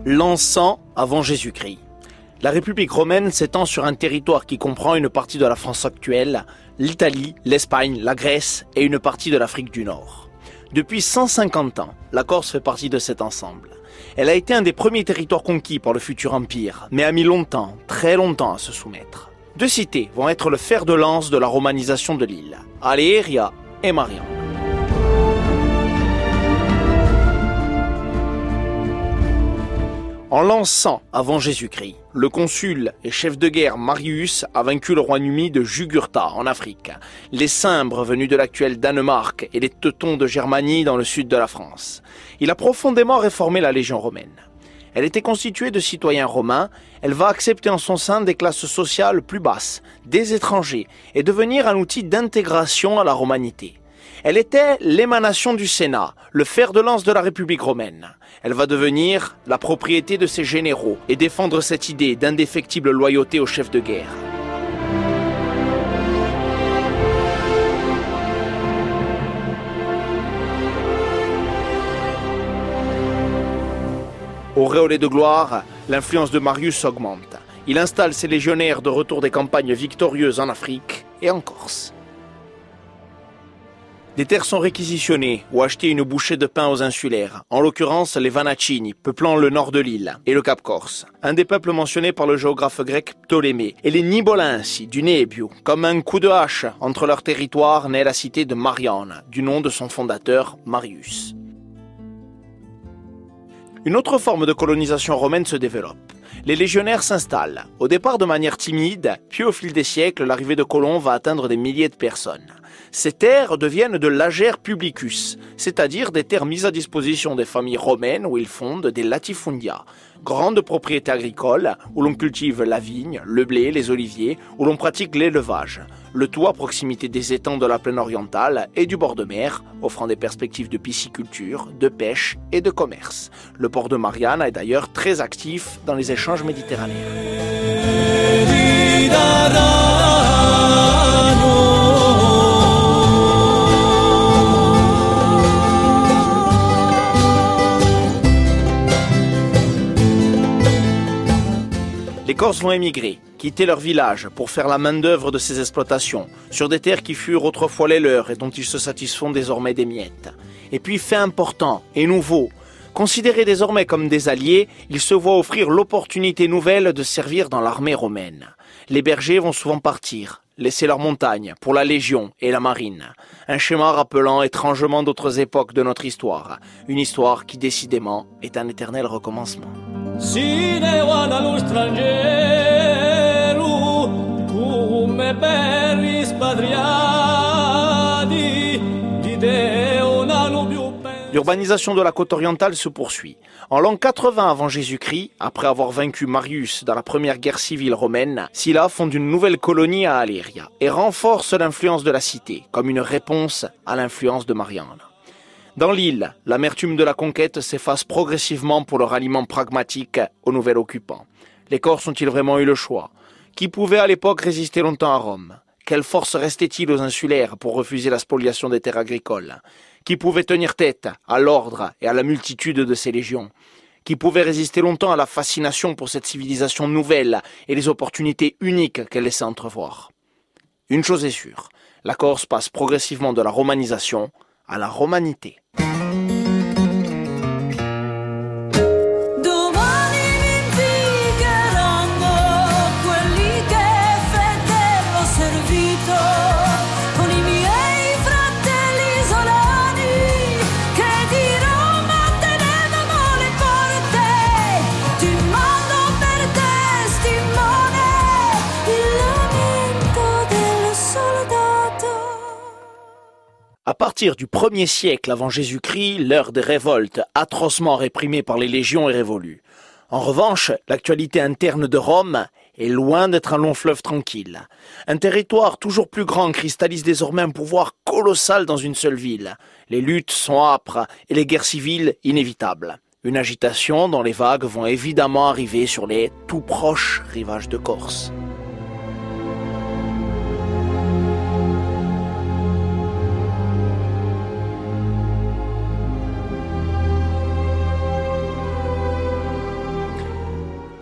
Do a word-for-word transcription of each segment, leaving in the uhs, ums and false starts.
L'an cent avant Jésus-Christ. La République romaine s'étend sur un territoire qui comprend une partie de la France actuelle, l'Italie, l'Espagne, la Grèce et une partie de l'Afrique du Nord. Depuis cent cinquante ans, la Corse fait partie de cet ensemble. Elle a été un des premiers territoires conquis par le futur empire, mais a mis longtemps, très longtemps à se soumettre. Deux cités vont être le fer de lance de la romanisation de l'île, Aleria et Marian. En l'an cent avant Jésus-Christ, le consul et chef de guerre Marius a vaincu le roi numide de Jugurtha en Afrique, les Cimbres venus de l'actuel Danemark et les Teutons de Germanie dans le sud de la France. Il a profondément réformé la légion romaine. Elle était constituée de citoyens romains, elle va accepter en son sein des classes sociales plus basses, des étrangers, et devenir un outil d'intégration à la romanité. Elle était l'émanation du Sénat, le fer de lance de la République romaine. Elle va devenir la propriété de ses généraux et défendre cette idée d'indéfectible loyauté au chef de guerre. Auréolé de gloire, l'influence de Marius augmente. Il installe ses légionnaires de retour des campagnes victorieuses en Afrique et en Corse. Des terres sont réquisitionnées ou achetées une bouchée de pain aux insulaires, en l'occurrence les Vanacini, peuplant le nord de l'île, et le Cap Corse, un des peuples mentionnés par le géographe grec Ptolémée, et les Nibolensi du Nebiu. Comme un coup de hache entre leurs territoires naît la cité de Marianne, du nom de son fondateur Marius. Une autre forme de colonisation romaine se développe. Les légionnaires s'installent, au départ de manière timide, puis au fil des siècles, l'arrivée de colons va atteindre des milliers de personnes. Ces terres deviennent de l'ager publicus, c'est-à-dire des terres mises à disposition des familles romaines où ils fondent des latifundia, grandes propriétés agricoles où l'on cultive la vigne, le blé, les oliviers, où l'on pratique l'élevage. Le tout à proximité des étangs de la plaine orientale et du bord de mer, offrant des perspectives de pisciculture, de pêche et de commerce. Le port de Marianne est d'ailleurs très actif dans les échanges méditerranéens. Les Corses vont émigrer, quitter leur village pour faire la main-d'œuvre de ces exploitations, sur des terres qui furent autrefois les leurs et dont ils se satisfont désormais des miettes. Et puis, fait important et nouveau, considérés désormais comme des alliés, ils se voient offrir l'opportunité nouvelle de servir dans l'armée romaine. Les bergers vont souvent partir, laisser leur montagne pour la légion et la marine. Un schéma rappelant étrangement d'autres époques de notre histoire. Une histoire qui, décidément, est un éternel recommencement. L'urbanisation de la côte orientale se poursuit. En l'an quatre-vingts avant Jésus-Christ, après avoir vaincu Marius dans la première guerre civile romaine, Sylla fonde une nouvelle colonie à Aleria et renforce l'influence de la cité, comme une réponse à l'influence de Marianne. Dans l'île, l'amertume de la conquête s'efface progressivement pour leur ralliement pragmatique au nouvel occupant. Les Corses ont-ils vraiment eu le choix? Qui pouvait à l'époque résister longtemps à Rome? Quelle force restait-il aux insulaires pour refuser la spoliation des terres agricoles? Qui pouvait tenir tête à l'ordre et à la multitude de ces légions? Qui pouvait résister longtemps à la fascination pour cette civilisation nouvelle et les opportunités uniques qu'elle laissait entrevoir? Une chose est sûre, la Corse passe progressivement de la romanisation à la romanité. À partir du premier siècle avant Jésus-Christ, l'heure des révoltes, atrocement réprimée par les légions, est révolue. En revanche, l'actualité interne de Rome est loin d'être un long fleuve tranquille. Un territoire toujours plus grand cristallise désormais un pouvoir colossal dans une seule ville. Les luttes sont âpres et les guerres civiles inévitables. Une agitation dont les vagues vont évidemment arriver sur les tout proches rivages de Corse.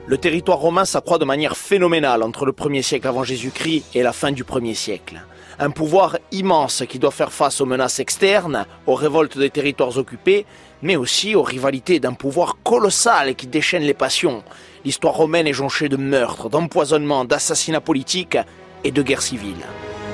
Le territoire romain s'accroît de manière phénoménale entre le premier siècle avant Jésus-Christ et la fin du premier siècle. Un pouvoir immense qui doit faire face aux menaces externes, aux révoltes des territoires occupés, mais aussi aux rivalités d'un pouvoir colossal qui déchaîne les passions. L'histoire romaine est jonchée de meurtres, d'empoisonnements, d'assassinats politiques et de guerres civiles.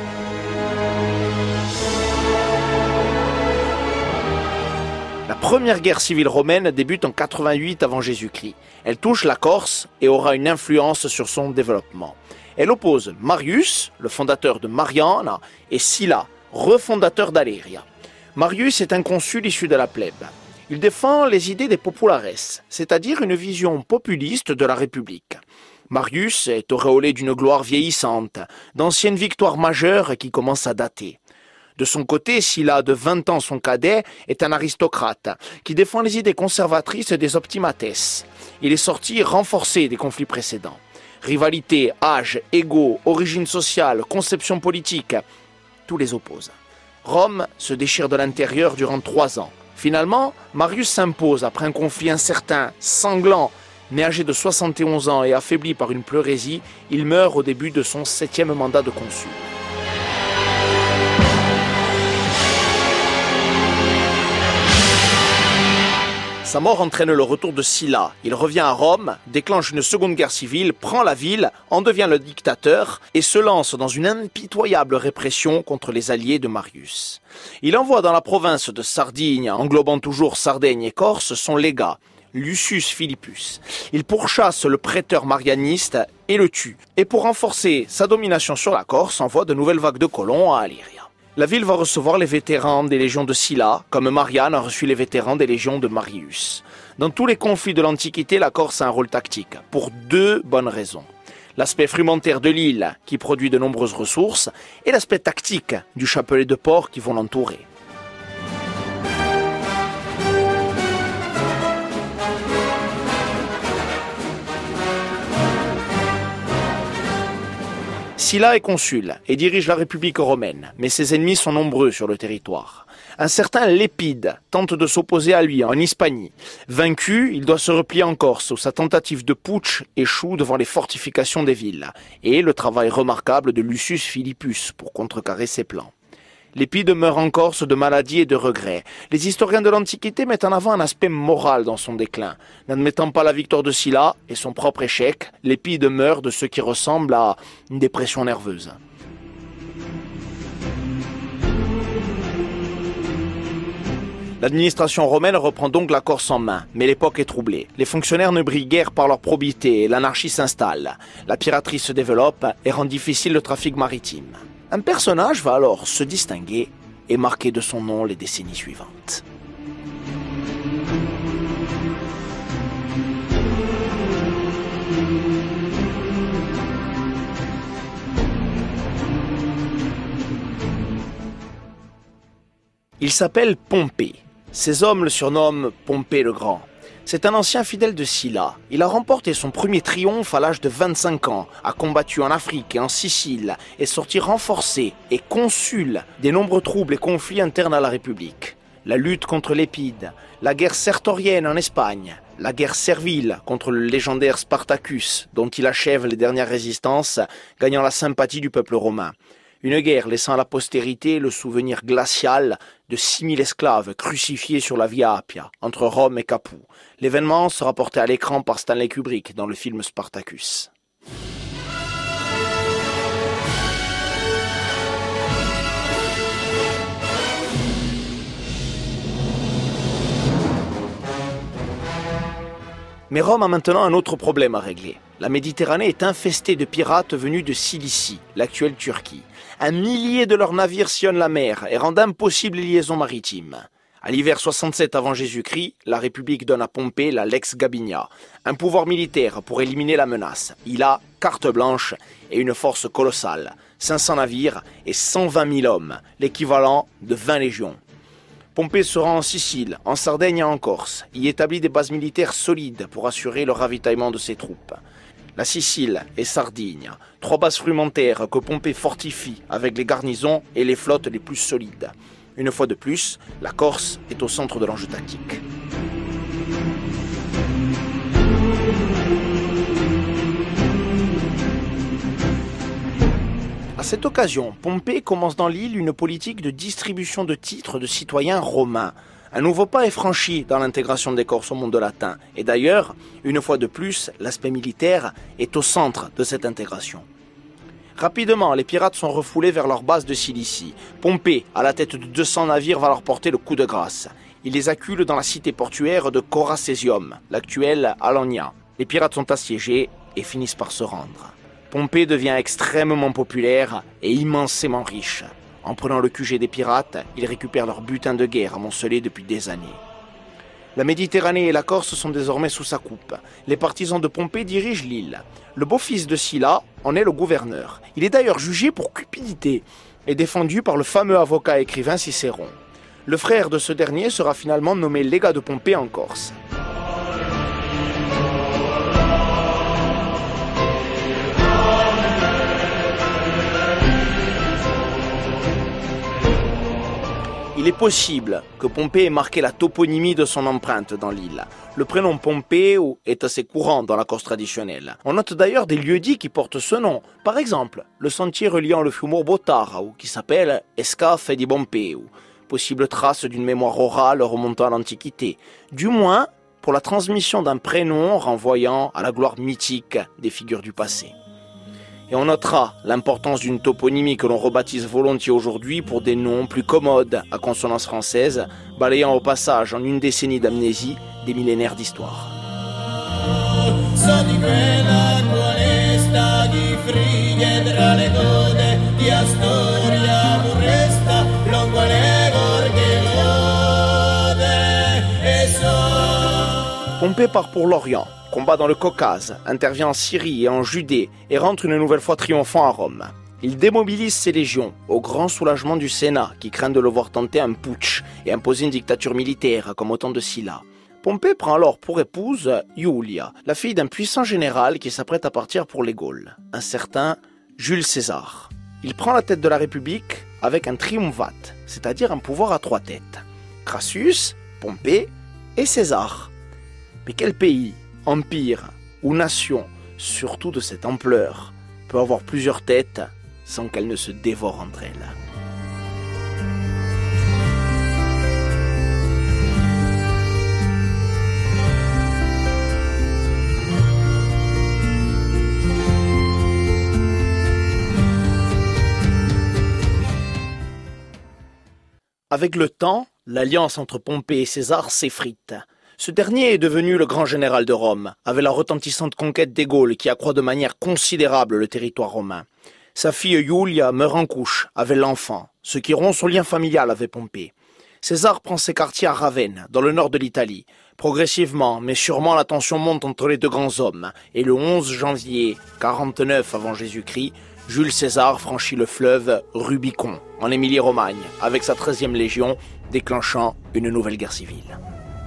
La première guerre civile romaine débute en quatre-vingt-huit avant Jésus-Christ. Elle touche la Corse et aura une influence sur son développement. Elle oppose Marius, le fondateur de Mariana, et Sylla, refondateur d'Aléria. Marius est un consul issu de la plèbe. Il défend les idées des populares, c'est-à-dire une vision populiste de la République. Marius est auréolé d'une gloire vieillissante, d'anciennes victoires majeures qui commencent à dater. De son côté, Sylla, de vingt ans son cadet, est un aristocrate qui défend les idées conservatrices des optimates. Il est sorti renforcé des conflits précédents. Rivalité, âge, ego, origine sociale, conception politique, tout les oppose. Rome se déchire de l'intérieur durant trois ans. Finalement, Marius s'impose après un conflit incertain, sanglant, mais âgé de soixante et onze ans et affaibli par une pleurésie, il meurt au début de son septième mandat de consul. Sa mort entraîne le retour de Sylla. Il revient à Rome, déclenche une seconde guerre civile, prend la ville, en devient le dictateur et se lance dans une impitoyable répression contre les alliés de Marius. Il envoie dans la province de Sardigne, englobant toujours Sardaigne et Corse, son légat, Lucius Philippus. Il pourchasse le prêteur marianiste et le tue. Et pour renforcer sa domination sur la Corse, envoie de nouvelles vagues de colons à Aléria. La ville va recevoir les vétérans des légions de Sylla, comme Marianne a reçu les vétérans des légions de Marius. Dans tous les conflits de l'Antiquité, la Corse a un rôle tactique, pour deux bonnes raisons. L'aspect frumentaire de l'île, qui produit de nombreuses ressources, et l'aspect tactique du chapelet de ports qui vont l'entourer. Sylla est consul et dirige la République romaine, mais ses ennemis sont nombreux sur le territoire. Un certain Lépide tente de s'opposer à lui en Hispanie. Vaincu, il doit se replier en Corse, où sa tentative de putsch échoue devant les fortifications des villes, et le travail remarquable de Lucius Philippus pour contrecarrer ses plans. Lépide meurt en Corse de maladie et de regrets. Les historiens de l'Antiquité mettent en avant un aspect moral dans son déclin. N'admettant pas la victoire de Sylla et son propre échec, Lépide meurt de ce qui ressemble à une dépression nerveuse. L'administration romaine reprend donc la Corse en main, mais l'époque est troublée. Les fonctionnaires ne brillent guère par leur probité et l'anarchie s'installe. La piraterie se développe et rend difficile le trafic maritime. Un personnage va alors se distinguer et marquer de son nom les décennies suivantes. Il s'appelle Pompée. Ses hommes le surnomment Pompée le Grand. C'est un ancien fidèle de Sylla. Il a remporté son premier triomphe à l'âge de vingt-cinq ans, a combattu en Afrique et en Sicile, est sorti renforcé et consul des nombreux troubles et conflits internes à la République. La lutte contre Lépide, la guerre sertorienne en Espagne, la guerre servile contre le légendaire Spartacus, dont il achève les dernières résistances, gagnant la sympathie du peuple romain. Une guerre laissant à la postérité le souvenir glacial de six mille esclaves crucifiés sur la Via Appia, entre Rome et Capoue. L'événement sera porté à l'écran par Stanley Kubrick dans le film Spartacus. Mais Rome a maintenant un autre problème à régler. La Méditerranée est infestée de pirates venus de Cilicie, l'actuelle Turquie. Un millier de leurs navires sillonnent la mer et rendent impossible les liaisons maritimes. À l'hiver soixante-sept avant Jésus-Christ, la République donne à Pompée la Lex Gabinia, un pouvoir militaire pour éliminer la menace. Il a carte blanche et une force colossale, cinq cents navires et cent vingt mille hommes, l'équivalent de vingt légions. Pompée se rend en Sicile, en Sardaigne et en Corse, y établit des bases militaires solides pour assurer le ravitaillement de ses troupes. La Sicile et Sardigne, trois bases frumentaires que Pompée fortifie avec les garnisons et les flottes les plus solides. Une fois de plus, la Corse est au centre de l'enjeu tactique. cette occasion, Pompée commence dans l'île une politique de distribution de titres de citoyens romains. Un nouveau pas est franchi dans l'intégration des Corses au monde latin. Et d'ailleurs, une fois de plus, l'aspect militaire est au centre de cette intégration. Rapidement, les pirates sont refoulés vers leur base de Cilicie. Pompée, à la tête de deux cents navires, va leur porter le coup de grâce. Il les accule dans la cité portuaire de Coracesium, l'actuelle Alania. Les pirates sont assiégés et finissent par se rendre. Pompée devient extrêmement populaire et immensément riche. En prenant le Q G des pirates, ils récupèrent leur butin de guerre amoncelé depuis des années. La Méditerranée et la Corse sont désormais sous sa coupe. Les partisans de Pompée dirigent l'île. Le beau-fils de Sylla en est le gouverneur. Il est d'ailleurs jugé pour cupidité et défendu par le fameux avocat et écrivain Cicéron. Le frère de ce dernier sera finalement nommé légat de Pompée en Corse. Il est possible que Pompée ait marqué la toponymie de son empreinte dans l'île. Le prénom Pompée est assez courant dans la Corse traditionnelle. On note d'ailleurs des lieux-dits qui portent ce nom. Par exemple, le sentier reliant le Fiumor Botarao, qui s'appelle Escafe di Pompeu, possible trace d'une mémoire orale remontant à l'Antiquité. Du moins, pour la transmission d'un prénom renvoyant à la gloire mythique des figures du passé. Et on notera l'importance d'une toponymie que l'on rebaptise volontiers aujourd'hui pour des noms plus commodes à consonance française, balayant au passage en une décennie d'amnésie des millénaires d'histoire. Pompée part pour l'Orient, combat dans le Caucase, intervient en Syrie et en Judée et rentre une nouvelle fois triomphant à Rome. Il démobilise ses légions, au grand soulagement du Sénat, qui craint de le voir tenter un putsch et imposer une dictature militaire, comme au temps de Sylla. Pompée prend alors pour épouse Iulia, la fille d'un puissant général qui s'apprête à partir pour les Gaules, un certain Jules César. Il prend la tête de la République avec un triumvat, c'est-à-dire un pouvoir à trois têtes. Crassus, Pompée et César. Mais quel pays, empire ou nation, surtout de cette ampleur, peut avoir plusieurs têtes sans qu'elles ne se dévorent entre elles? Avec le temps, l'alliance entre Pompée et César s'effrite. Ce dernier est devenu le grand général de Rome, avec la retentissante conquête des Gaules qui accroît de manière considérable le territoire romain. Sa fille Iulia meurt en couche avec l'enfant, ce qui rompt son lien familial avec Pompée. César prend ses quartiers à Ravenne, dans le nord de l'Italie. Progressivement, mais sûrement, la tension monte entre les deux grands hommes, et le onze janvier quarante-neuf avant Jésus-Christ, Jules César franchit le fleuve Rubicon, en Émilie-Romagne, avec sa treizième légion, déclenchant une nouvelle guerre civile.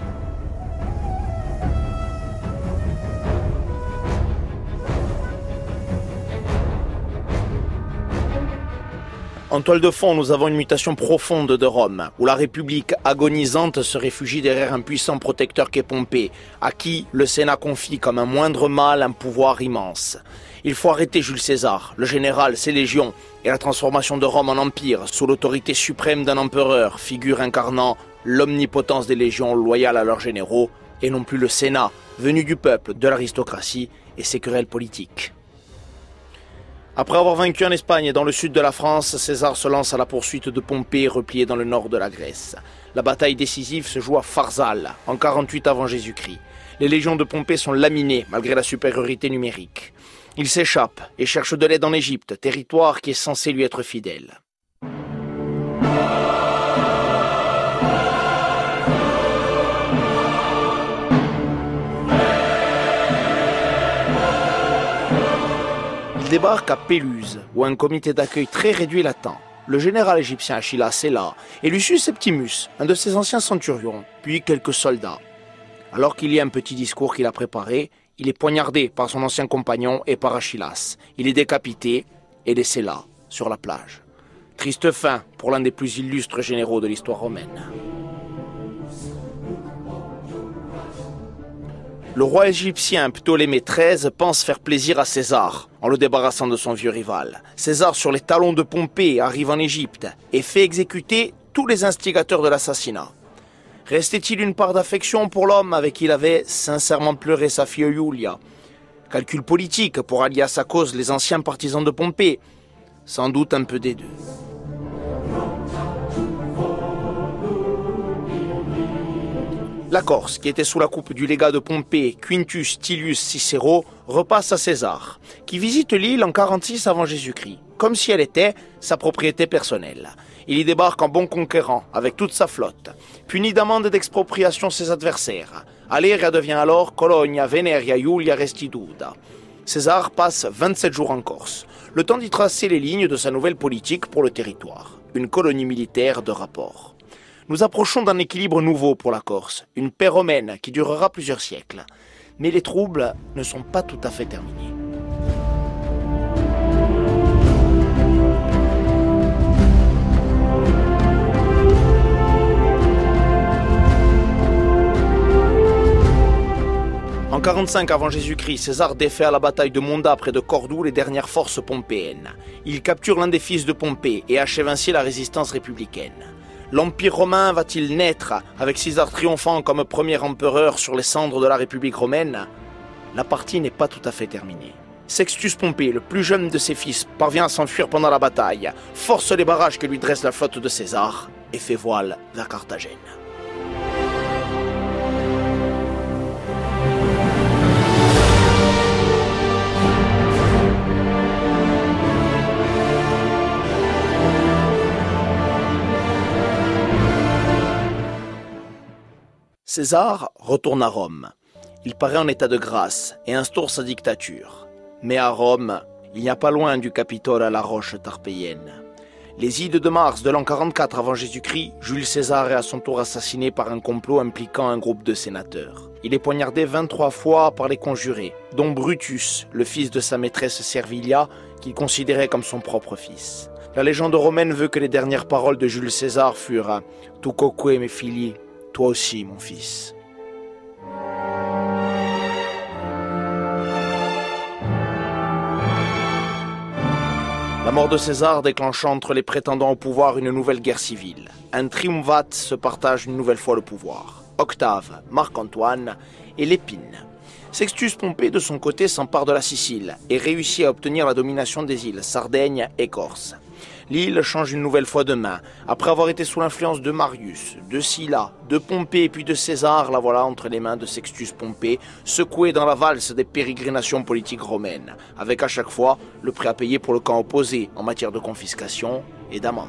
En toile de fond, nous avons une mutation profonde de Rome, où la République agonisante se réfugie derrière un puissant protecteur qu'est Pompée, à qui le Sénat confie comme un moindre mal un pouvoir immense. Il faut arrêter Jules César, le général, ses légions, et la transformation de Rome en empire, sous l'autorité suprême d'un empereur, figure incarnant l'omnipotence des légions loyales à leurs généraux, et non plus le Sénat, venu du peuple, de l'aristocratie et ses querelles politiques. Après avoir vaincu en Espagne et dans le sud de la France, César se lance à la poursuite de Pompée, replié dans le nord de la Grèce. La bataille décisive se joue à Pharsale, en quarante-huit avant Jésus-Christ. Les légions de Pompée sont laminées, malgré la supériorité numérique. Il s'échappe et cherche de l'aide en Égypte, territoire qui est censé lui être fidèle. Il débarque à Péluse, où un comité d'accueil très réduit l'attend. Le général égyptien Achillas est là, et Lucius Septimus, un de ses anciens centurions, puis quelques soldats. Alors qu'il y a un petit discours qu'il a préparé, il est poignardé par son ancien compagnon et par Achillas. Il est décapité et laissé là, sur la plage. Triste fin pour l'un des plus illustres généraux de l'histoire romaine. Le roi égyptien Ptolémée treize pense faire plaisir à César en le débarrassant de son vieux rival. César, sur les talons de Pompée, arrive en Égypte et fait exécuter tous les instigateurs de l'assassinat. Restait-il une part d'affection pour l'homme avec qui il avait sincèrement pleuré sa fille Iulia? Calcul politique pour allier à sa cause les anciens partisans de Pompée? Sans doute un peu des deux. La Corse, qui était sous la coupe du légat de Pompée, Quintus Tillius Cicero, repasse à César, qui visite l'île en quarante-six avant Jésus-Christ, comme si elle était sa propriété personnelle. Il y débarque en bon conquérant, avec toute sa flotte, puni d'amende et d'expropriation ses adversaires. Aléria devient alors Colonia Veneria Iulia Restituta. César passe vingt-sept jours en Corse, le temps d'y tracer les lignes de sa nouvelle politique pour le territoire, une colonie militaire de rapport. Nous approchons d'un équilibre nouveau pour la Corse, une paix romaine qui durera plusieurs siècles. Mais les troubles ne sont pas tout à fait terminés. En quarante-cinq avant Jésus-Christ, César défait à la bataille de Monda près de Cordoue les dernières forces pompéennes. Il capture l'un des fils de Pompée et achève ainsi la résistance républicaine. L'Empire romain va-t-il naître avec César triomphant comme premier empereur sur les cendres de la République romaine? La partie n'est pas tout à fait terminée. Sextus Pompée, le plus jeune de ses fils, parvient à s'enfuir pendant la bataille, force les barrages que lui dresse la flotte de César et fait voile vers Carthagène. César retourne à Rome. Il paraît en état de grâce et instaure sa dictature. Mais à Rome, il n'y a pas loin du Capitole à la roche tarpéienne. Les ides de mars de l'an quarante-quatre avant Jésus-Christ, Jules César est à son tour assassiné par un complot impliquant un groupe de sénateurs. Il est poignardé vingt-trois fois par les conjurés, dont Brutus, le fils de sa maîtresse Servilia, qu'il considérait comme son propre fils. La légende romaine veut que les dernières paroles de Jules César furent « Tu coque me fili », toi aussi, mon fils. La mort de César déclencha entre les prétendants au pouvoir une nouvelle guerre civile. Un triumvat se partage une nouvelle fois le pouvoir. Octave, Marc-Antoine et Lépine. Sextus Pompée, de son côté, s'empare de la Sicile et réussit à obtenir la domination des îles Sardaigne et Corse. L'île change une nouvelle fois de main. Après avoir été sous l'influence de Marius, de Sylla, de Pompée et puis de César, la voilà entre les mains de Sextus Pompée, secouée dans la valse des pérégrinations politiques romaines, avec à chaque fois le prix à payer pour le camp opposé en matière de confiscation et d'amende.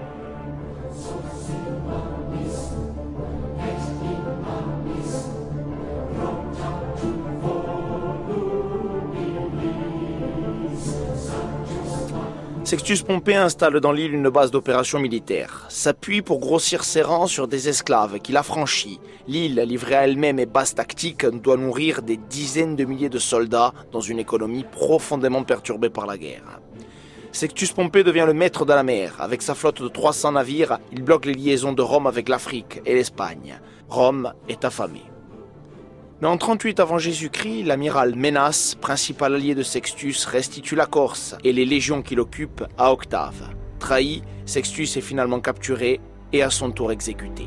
Sextus Pompée installe dans l'île une base d'opérations militaires, s'appuie pour grossir ses rangs sur des esclaves qu'il affranchit. L'île, livrée à elle-même et basse tactique, doit nourrir des dizaines de milliers de soldats dans une économie profondément perturbée par la guerre. Sextus Pompée devient le maître de la mer. Avec sa flotte de trois cents navires, il bloque les liaisons de Rome avec l'Afrique et l'Espagne. Rome est affamée. Mais en trente-huit avant Jésus-Christ, l'amiral Ménas, principal allié de Sextus, restitue la Corse et les légions qu'il occupe à Octave. Trahi, Sextus est finalement capturé et à son tour exécuté.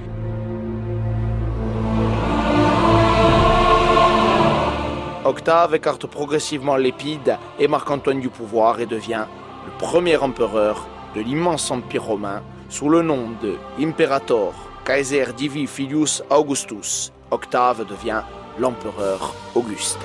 Octave écarte progressivement Lépide et Marc-Antoine du pouvoir et devient le premier empereur de l'immense empire romain sous le nom de Imperator Caesar Divi Filius Augustus. Octave devient l'empereur Auguste.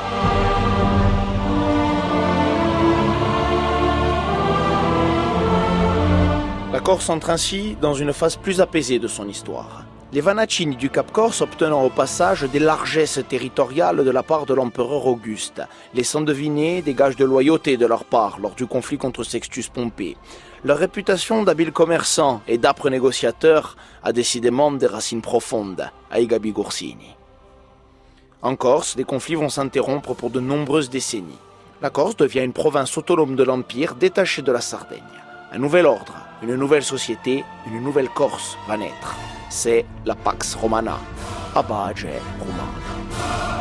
La Corse entre ainsi dans une phase plus apaisée de son histoire. Les Vanacini du Cap Corse obtenant au passage des largesses territoriales de la part de l'empereur Auguste, laissant deviner des gages de loyauté de leur part lors du conflit contre Sextus Pompée. Leur réputation d'habiles commerçants et d'âpres négociateurs a décidément des racines profondes à Igabi Gursini. En Corse, les conflits vont s'interrompre pour de nombreuses décennies. La Corse devient une province autonome de l'Empire détachée de la Sardaigne. Un nouvel ordre, une nouvelle société, une nouvelle Corse va naître. C'est la Pax Romana, Abage Romana.